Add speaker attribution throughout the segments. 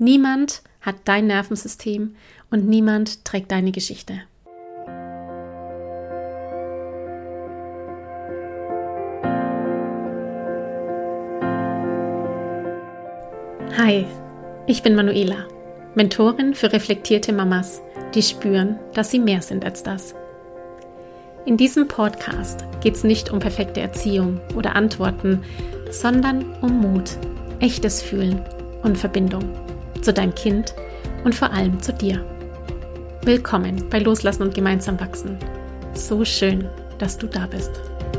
Speaker 1: Niemand hat dein Nervensystem und niemand trägt deine Geschichte. Hi, ich bin Manuela, Mentorin für reflektierte Mamas, die spüren, dass sie mehr sind als das. In diesem Podcast geht es nicht um perfekte Erziehung oder Antworten, sondern um Mut, echtes Fühlen und Verbindung zu deinem Kind und vor allem zu dir. Willkommen bei Loslassen und gemeinsam wachsen. So schön, dass du da bist.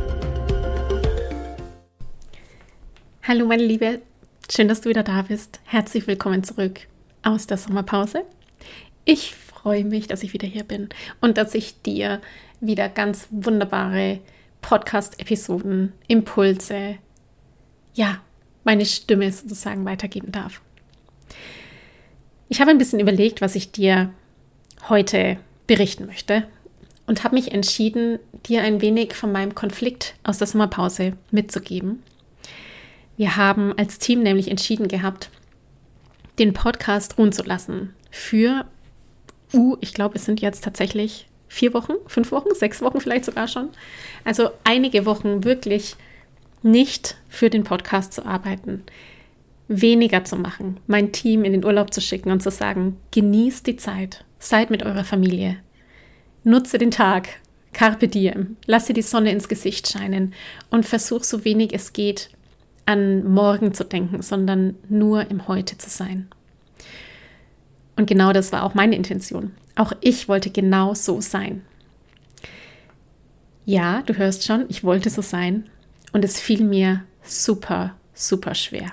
Speaker 1: Hallo meine Liebe, schön, dass du wieder da bist. Herzlich willkommen zurück aus der Sommerpause. Ich freue mich, dass ich wieder hier bin und dass ich dir wieder ganz wunderbare Podcast-Episoden, Impulse, meine Stimme sozusagen weitergeben darf. Ich habe ein bisschen überlegt, was ich dir heute berichten möchte und habe mich entschieden, dir ein wenig von meinem Konflikt aus der Sommerpause mitzugeben. Wir haben als Team nämlich entschieden gehabt, den Podcast ruhen zu lassen für, ich glaube, es sind jetzt tatsächlich 4 Wochen, 5 Wochen, 6 Wochen vielleicht sogar schon. Also einige Wochen wirklich nicht für den Podcast zu arbeiten, weniger zu machen, mein Team in den Urlaub zu schicken und zu sagen, genießt die Zeit, seid mit eurer Familie, nutze den Tag, carpe diem, lasse die Sonne ins Gesicht scheinen und versuch so wenig es geht, an morgen zu denken, sondern nur im Heute zu sein. Und genau das war auch meine Intention. Auch ich wollte genau so sein. Ja, du hörst schon, ich wollte so sein und es fiel mir super, super schwer.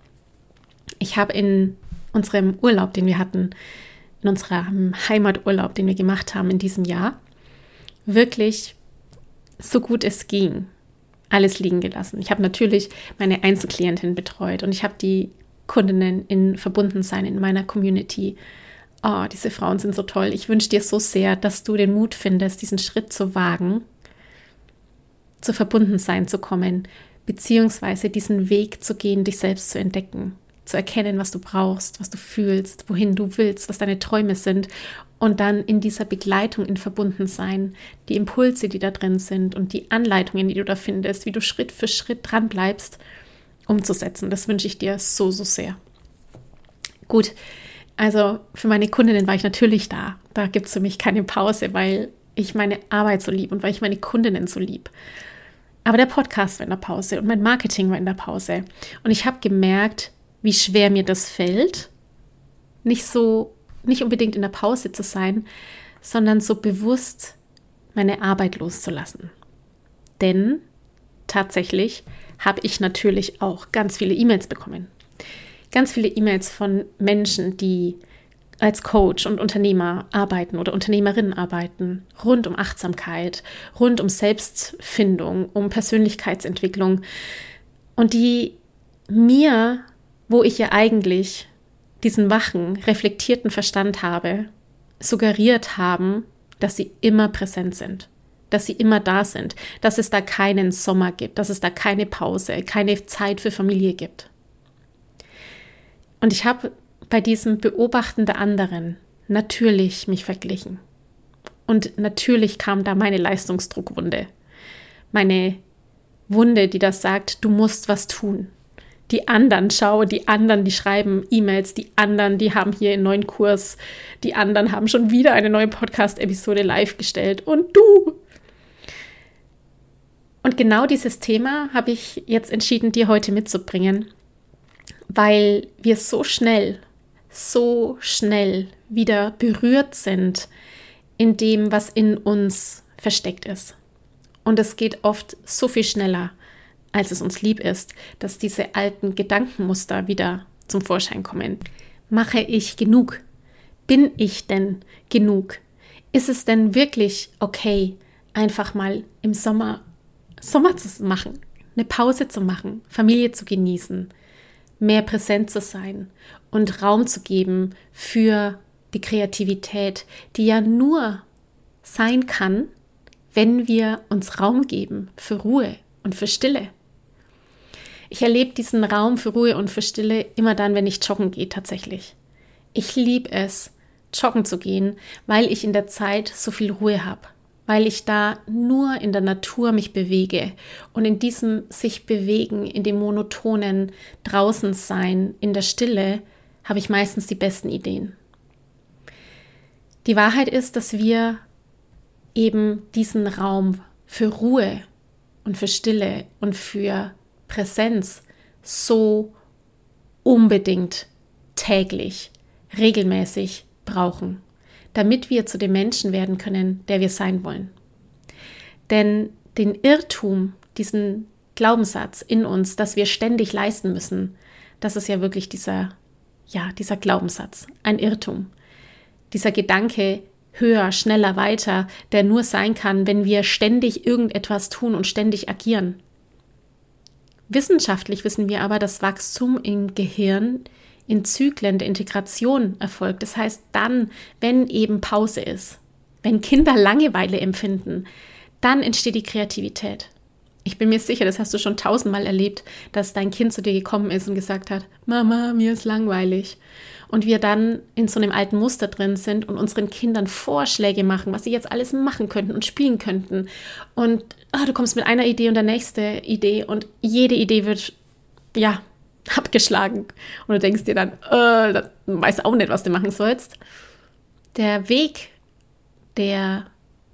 Speaker 1: Ich habe in unserem Urlaub, den wir hatten, in unserem Heimaturlaub, den wir gemacht haben in diesem Jahr, wirklich so gut es ging, alles liegen gelassen. Ich habe natürlich meine Einzelklientin betreut und ich habe die Kundinnen in Verbundensein in meiner Community. Oh, diese Frauen sind so toll. Ich wünsche dir so sehr, dass du den Mut findest, diesen Schritt zu wagen, zu Verbundensein zu kommen, beziehungsweise diesen Weg zu gehen, dich selbst zu entdecken, zu erkennen, was du brauchst, was du fühlst, wohin du willst, was deine Träume sind und dann in dieser Begleitung in Verbundensein, die Impulse, die da drin sind und die Anleitungen, die du da findest, wie du Schritt für Schritt dran bleibst, umzusetzen. Das wünsche ich dir so, so sehr. Gut, also für meine Kundinnen war ich natürlich da. Da gibt es für mich keine Pause, weil ich meine Arbeit so lieb und weil ich meine Kundinnen so lieb. Aber der Podcast war in der Pause und mein Marketing war in der Pause. Und ich habe gemerkt, wie schwer mir das fällt, nicht unbedingt in der Pause zu sein, sondern so bewusst meine Arbeit loszulassen. Denn tatsächlich habe ich natürlich auch ganz viele E-Mails bekommen. Ganz viele E-Mails von Menschen, die als Coach und Unternehmer arbeiten oder Unternehmerinnen arbeiten, rund um Achtsamkeit, rund um Selbstfindung, um Persönlichkeitsentwicklung und die mir, wo ich ja eigentlich diesen wachen, reflektierten Verstand habe, suggeriert haben, dass sie immer präsent sind, dass sie immer da sind, dass es da keinen Sommer gibt, dass es da keine Pause, keine Zeit für Familie gibt. Und ich habe bei diesem Beobachten der anderen natürlich mich verglichen. Und natürlich kam da meine Leistungsdruckwunde. Meine Wunde, die das sagt, du musst was tun. Die anderen, die schreiben E-Mails, die anderen, die haben hier einen neuen Kurs, die anderen haben schon wieder eine neue Podcast-Episode live gestellt und du. Und genau dieses Thema habe ich jetzt entschieden, dir heute mitzubringen, weil wir so schnell wieder berührt sind in dem, was in uns versteckt ist. Und es geht oft so viel schneller, als es uns lieb ist, dass diese alten Gedankenmuster wieder zum Vorschein kommen. Mache ich genug? Bin ich denn genug? Ist es denn wirklich okay, einfach mal im Sommer zu machen, eine Pause zu machen, Familie zu genießen, mehr präsent zu sein und Raum zu geben für die Kreativität, die ja nur sein kann, wenn wir uns Raum geben für Ruhe und für Stille. Ich erlebe diesen Raum für Ruhe und für Stille immer dann, wenn ich joggen gehe tatsächlich. Ich liebe es, joggen zu gehen, weil ich in der Zeit so viel Ruhe habe, weil ich da nur in der Natur mich bewege und in diesem sich bewegen, in dem monotonen Draußensein, in der Stille, habe ich meistens die besten Ideen. Die Wahrheit ist, dass wir eben diesen Raum für Ruhe und für Stille und für Präsenz so unbedingt täglich, regelmäßig brauchen, damit wir zu dem Menschen werden können, der wir sein wollen. Denn den Irrtum, diesen Glaubenssatz in uns, dass wir ständig leisten müssen, das ist ja wirklich dieser Glaubenssatz, ein Irrtum. Dieser Gedanke, höher, schneller, weiter, der nur sein kann, wenn wir ständig irgendetwas tun und ständig agieren. Wissenschaftlich wissen wir aber, dass Wachstum im Gehirn in Zyklen der Integration erfolgt. Das heißt dann, wenn eben Pause ist, wenn Kinder Langeweile empfinden, dann entsteht die Kreativität. Ich bin mir sicher, das hast du schon 1000-mal erlebt, dass dein Kind zu dir gekommen ist und gesagt hat, Mama, mir ist langweilig. Und wir dann in so einem alten Muster drin sind und unseren Kindern Vorschläge machen, was sie jetzt alles machen könnten und spielen könnten. Und du kommst mit einer Idee und der nächste Idee und jede Idee wird, abgeschlagen. Und du denkst dir dann, du weißt auch nicht, was du machen sollst. Der Weg, der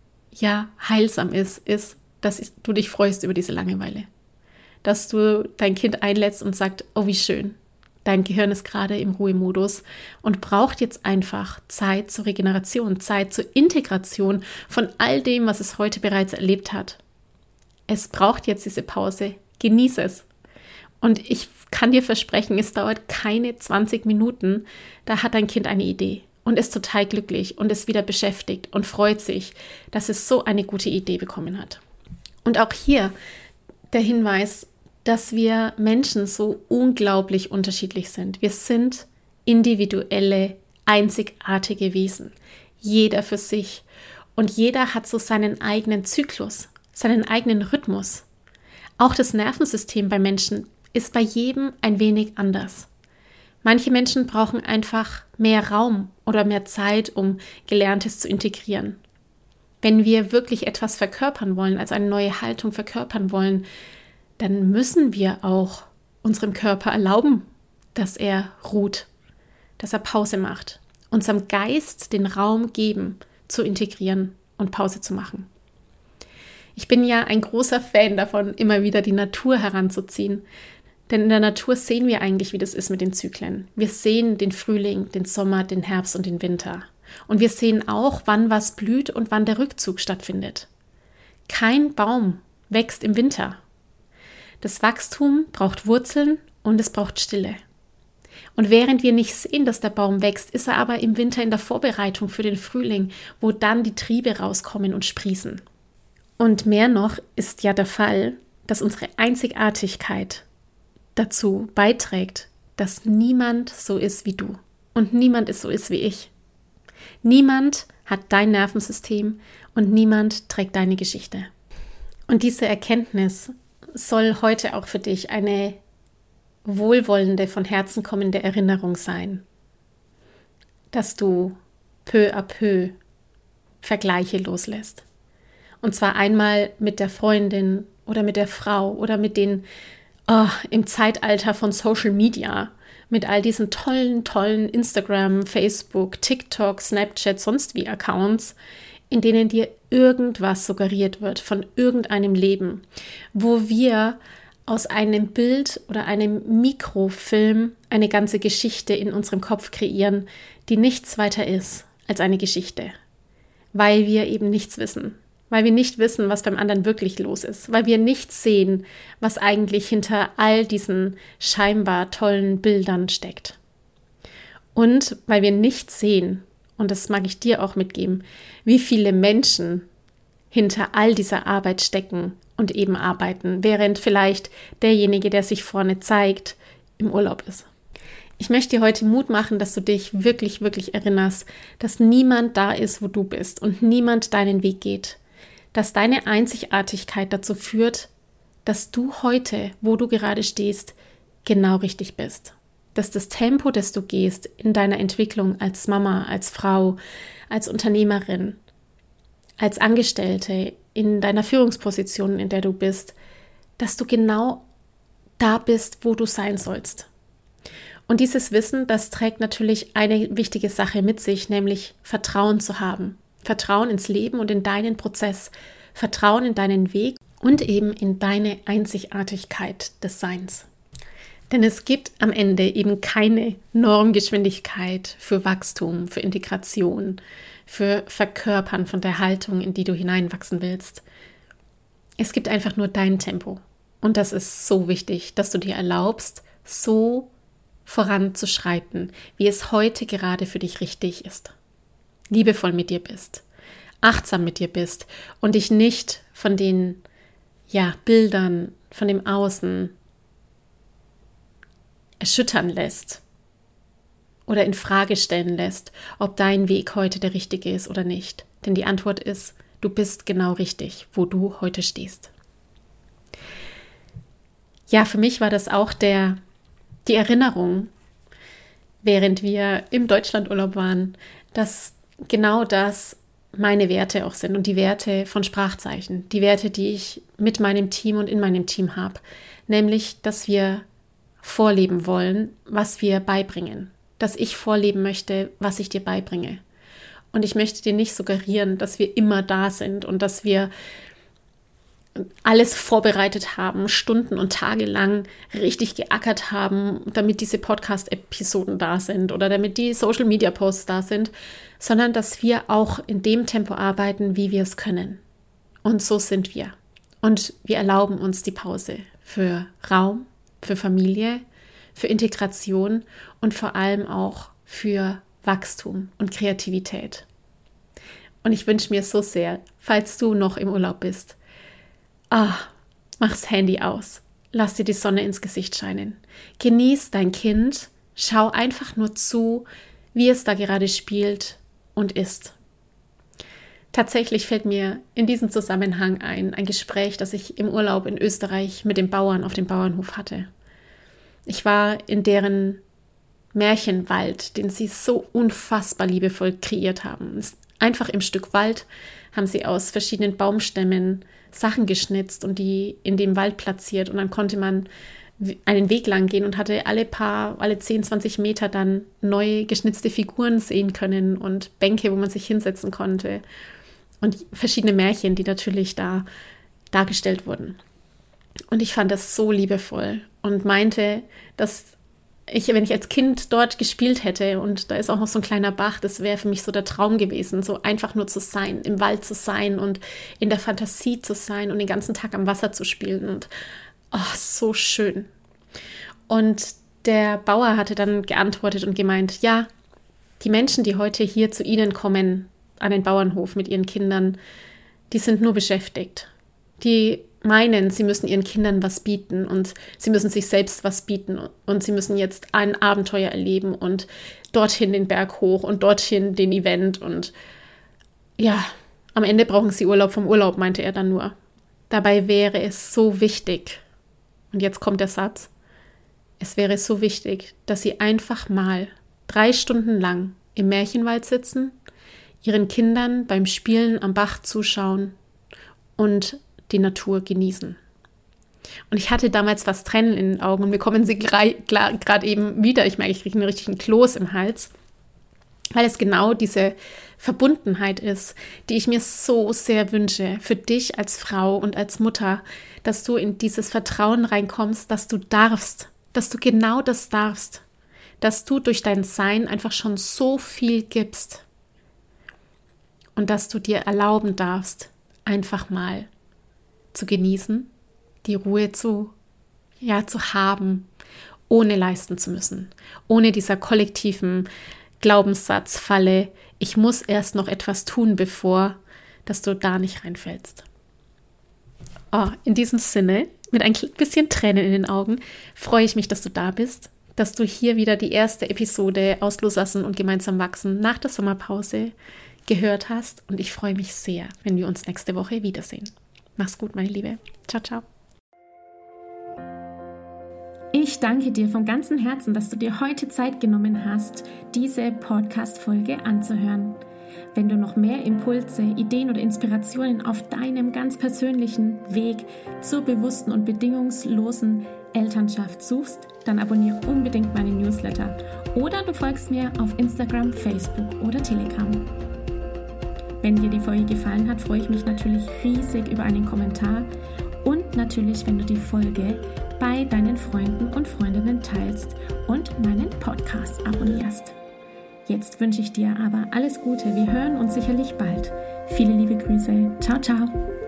Speaker 1: heilsam ist, dass du dich freust über diese Langeweile. Dass du dein Kind einlädst und sagst, oh, wie schön. Dein Gehirn ist gerade im Ruhemodus und braucht jetzt einfach Zeit zur Regeneration, Zeit zur Integration von all dem, was es heute bereits erlebt hat. Es braucht jetzt diese Pause. Genieße es. Und ich kann dir versprechen, es dauert keine 20 Minuten, da hat dein Kind eine Idee und ist total glücklich und ist wieder beschäftigt und freut sich, dass es so eine gute Idee bekommen hat. Und auch hier der Hinweis, dass wir Menschen so unglaublich unterschiedlich sind. Wir sind individuelle, einzigartige Wesen. Jeder für sich. Und jeder hat so seinen eigenen Zyklus, seinen eigenen Rhythmus. Auch das Nervensystem bei Menschen ist bei jedem ein wenig anders. Manche Menschen brauchen einfach mehr Raum oder mehr Zeit, um Gelerntes zu integrieren. Wenn wir wirklich etwas verkörpern wollen, also eine neue Haltung verkörpern wollen, dann müssen wir auch unserem Körper erlauben, dass er ruht, dass er Pause macht, unserem Geist den Raum geben, zu integrieren und Pause zu machen. Ich bin ja ein großer Fan davon, immer wieder die Natur heranzuziehen, denn in der Natur sehen wir eigentlich, wie das ist mit den Zyklen. Wir sehen den Frühling, den Sommer, den Herbst und den Winter. Und wir sehen auch, wann was blüht und wann der Rückzug stattfindet. Kein Baum wächst im Winter. Das Wachstum braucht Wurzeln und es braucht Stille. Und während wir nicht sehen, dass der Baum wächst, ist er aber im Winter in der Vorbereitung für den Frühling, wo dann die Triebe rauskommen und sprießen. Und mehr noch ist ja der Fall, dass unsere Einzigartigkeit dazu beiträgt, dass niemand so ist wie du und niemand so ist wie ich. Niemand hat dein Nervensystem und niemand trägt deine Geschichte. Und diese Erkenntnis soll heute auch für dich eine wohlwollende, von Herzen kommende Erinnerung sein, dass du peu à peu Vergleiche loslässt. Und zwar einmal mit der Freundin oder mit der Frau oder mit den im Zeitalter von Social Media, mit all diesen tollen Instagram, Facebook, TikTok, Snapchat, sonst wie Accounts, in denen dir irgendwas suggeriert wird von irgendeinem Leben, wo wir aus einem Bild oder einem Mikrofilm eine ganze Geschichte in unserem Kopf kreieren, die nichts weiter ist als eine Geschichte, weil wir eben nichts wissen. Weil wir nicht wissen, was beim anderen wirklich los ist, weil wir nicht sehen, was eigentlich hinter all diesen scheinbar tollen Bildern steckt. Und weil wir nicht sehen, und das mag ich dir auch mitgeben, wie viele Menschen hinter all dieser Arbeit stecken und eben arbeiten, während vielleicht derjenige, der sich vorne zeigt, im Urlaub ist. Ich möchte dir heute Mut machen, dass du dich wirklich, wirklich erinnerst, dass niemand da ist, wo du bist und niemand deinen Weg geht. Dass deine Einzigartigkeit dazu führt, dass du heute, wo du gerade stehst, genau richtig bist. dass das Tempo, das du gehst in deiner Entwicklung als Mama, als Frau, als Unternehmerin, als Angestellte, in deiner Führungsposition, in der du bist, dass du genau da bist, wo du sein sollst. Und dieses Wissen, das trägt natürlich eine wichtige Sache mit sich, nämlich Vertrauen zu haben. Vertrauen ins Leben und in deinen Prozess. Vertrauen in deinen Weg und eben in deine Einzigartigkeit des Seins. Denn es gibt am Ende eben keine Normgeschwindigkeit für Wachstum, für Integration, für Verkörpern von der Haltung, in die du hineinwachsen willst. Es gibt einfach nur dein Tempo. Und das ist so wichtig, dass du dir erlaubst, so voranzuschreiten, wie es heute gerade für dich richtig ist. Liebevoll mit dir bist, achtsam mit dir bist und dich nicht von den Bildern, von dem Außen erschüttern lässt oder in Frage stellen lässt, ob dein Weg heute der richtige ist oder nicht. Denn die Antwort ist, du bist genau richtig, wo du heute stehst. Ja, für mich war das auch die Erinnerung, während wir im Deutschlandurlaub waren, dass genau das meine Werte auch sind und die Werte von Sprachzeichen, die Werte, die ich mit meinem Team und in meinem Team habe, nämlich, dass wir vorleben wollen, was wir beibringen, dass ich vorleben möchte, was ich dir beibringe. Und ich möchte dir nicht suggerieren, dass wir immer da sind und dass wir alles vorbereitet haben, Stunden und Tage lang richtig geackert haben, damit diese Podcast-Episoden da sind oder damit die Social-Media-Posts da sind, sondern dass wir auch in dem Tempo arbeiten, wie wir es können. Und so sind wir. Und wir erlauben uns die Pause für Raum, für Familie, für Integration und vor allem auch für Wachstum und Kreativität. Und ich wünsche mir so sehr, falls du noch im Urlaub bist, mach's Handy aus. Lass dir die Sonne ins Gesicht scheinen. Genieß dein Kind. Schau einfach nur zu, wie es da gerade spielt und ist. Tatsächlich fällt mir in diesem Zusammenhang ein Gespräch, das ich im Urlaub in Österreich mit den Bauern auf dem Bauernhof hatte. Ich war in deren Märchenwald, den sie so unfassbar liebevoll kreiert haben. Einfach im Stück Wald haben sie aus verschiedenen Baumstämmen Sachen geschnitzt und die in dem Wald platziert. Und dann konnte man einen Weg lang gehen und hatte alle 10, 20 Meter dann neu geschnitzte Figuren sehen können und Bänke, wo man sich hinsetzen konnte. Und verschiedene Märchen, die natürlich da dargestellt wurden. Und ich fand das so liebevoll und meinte, dass wenn ich als Kind dort gespielt hätte und da ist auch noch so ein kleiner Bach, das wäre für mich so der Traum gewesen, so einfach nur zu sein, im Wald zu sein und in der Fantasie zu sein und den ganzen Tag am Wasser zu spielen und so schön. Und der Bauer hatte dann geantwortet und gemeint, ja, die Menschen, die heute hier zu Ihnen kommen, an den Bauernhof mit ihren Kindern, die sind nur beschäftigt. Die meinen, sie müssen ihren Kindern was bieten und sie müssen sich selbst was bieten und sie müssen jetzt ein Abenteuer erleben und dorthin den Berg hoch und dorthin den Event und ja, am Ende brauchen sie Urlaub vom Urlaub, meinte er dann nur. Dabei wäre es so wichtig, und jetzt kommt der Satz, es wäre so wichtig, dass sie einfach mal 3 Stunden lang im Märchenwald sitzen, ihren Kindern beim Spielen am Bach zuschauen und die Natur genießen. Und ich hatte damals fast Tränen in den Augen und mir kommen sie gerade eben wieder. Ich merke, ich kriege einen richtigen Kloß im Hals, weil es genau diese Verbundenheit ist, die ich mir so sehr wünsche für dich als Frau und als Mutter, dass du in dieses Vertrauen reinkommst, dass du darfst, dass du genau das darfst, dass du durch dein Sein einfach schon so viel gibst und dass du dir erlauben darfst, einfach mal zu genießen, die Ruhe zu haben, ohne leisten zu müssen, ohne dieser kollektiven Glaubenssatzfalle, ich muss erst noch etwas tun, bevor, dass du da nicht reinfällst. In diesem Sinne, mit ein bisschen Tränen in den Augen, freue ich mich, dass du da bist, dass du hier wieder die erste Episode aus Loslassen und gemeinsam wachsen nach der Sommerpause gehört hast und ich freue mich sehr, wenn wir uns nächste Woche wiedersehen. Mach's gut, meine Liebe. Ciao, ciao.
Speaker 2: Ich
Speaker 1: danke dir von ganzem Herzen, dass du dir heute Zeit genommen hast, diese Podcast-Folge anzuhören. Wenn du noch mehr Impulse, Ideen oder Inspirationen auf deinem ganz persönlichen Weg zur bewussten und bedingungslosen Elternschaft suchst, dann abonniere unbedingt meinen Newsletter oder du folgst mir auf Instagram, Facebook oder Telegram. Wenn dir die Folge gefallen hat, freue ich mich natürlich riesig über einen Kommentar und natürlich, wenn du die Folge bei deinen Freunden und Freundinnen teilst und meinen Podcast abonnierst. Jetzt wünsche ich dir aber alles Gute. Wir hören uns sicherlich bald. Viele liebe Grüße. Ciao, ciao.